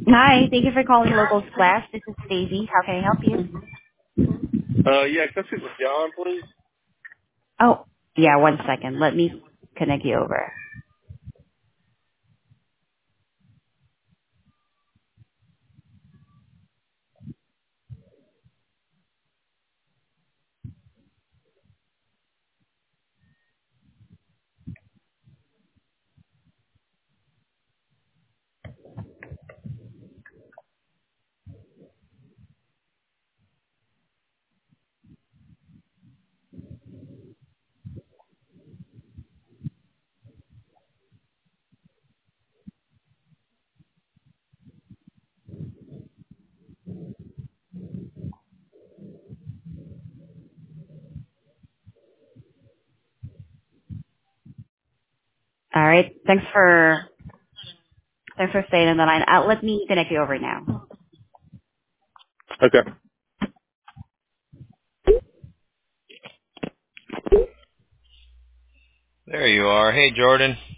Hi, thank you for calling Local Splash. This is Stacy. How can I help you? Yeah, can I speak with John, please? Oh, yeah, one second. Let me connect you over. All right. Thanks for staying on the line. Let me connect you over now. Okay. There you are. Hey, Jordan.